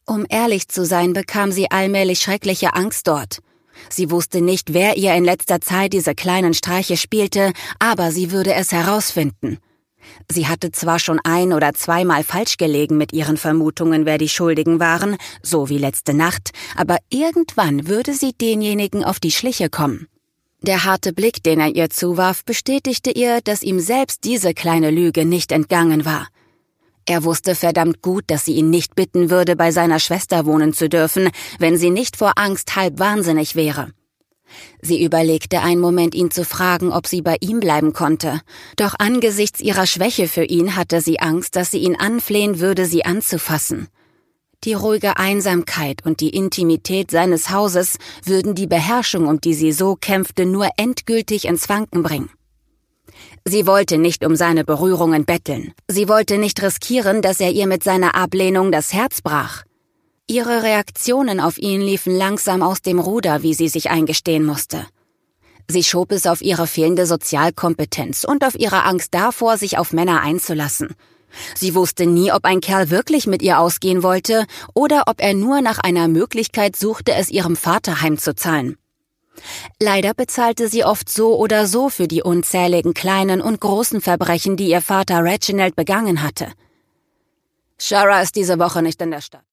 Um ehrlich zu sein, bekam sie allmählich schreckliche Angst dort. Sie wusste nicht, wer ihr in letzter Zeit diese kleinen Streiche spielte, aber sie würde es herausfinden. Sie hatte zwar schon 1- oder 2-mal falsch gelegen mit ihren Vermutungen, wer die Schuldigen waren, so wie letzte Nacht, aber irgendwann würde sie denjenigen auf die Schliche kommen. Der harte Blick, den er ihr zuwarf, bestätigte ihr, dass ihm selbst diese kleine Lüge nicht entgangen war. Er wusste verdammt gut, dass sie ihn nicht bitten würde, bei seiner Schwester wohnen zu dürfen, wenn sie nicht vor Angst halb wahnsinnig wäre. Sie überlegte einen Moment, ihn zu fragen, ob sie bei ihm bleiben konnte. Doch angesichts ihrer Schwäche für ihn hatte sie Angst, dass sie ihn anflehen würde, sie anzufassen. Die ruhige Einsamkeit und die Intimität seines Hauses würden die Beherrschung, um die sie so kämpfte, nur endgültig ins Wanken bringen. Sie wollte nicht um seine Berührungen betteln. Sie wollte nicht riskieren, dass er ihr mit seiner Ablehnung das Herz brach. Ihre Reaktionen auf ihn liefen langsam aus dem Ruder, wie sie sich eingestehen musste. Sie schob es auf ihre fehlende Sozialkompetenz und auf ihre Angst davor, sich auf Männer einzulassen. Sie wusste nie, ob ein Kerl wirklich mit ihr ausgehen wollte oder ob er nur nach einer Möglichkeit suchte, es ihrem Vater heimzuzahlen. Leider bezahlte sie oft so oder so für die unzähligen kleinen und großen Verbrechen, die ihr Vater Reginald begangen hatte. Shara ist diese Woche nicht in der Stadt.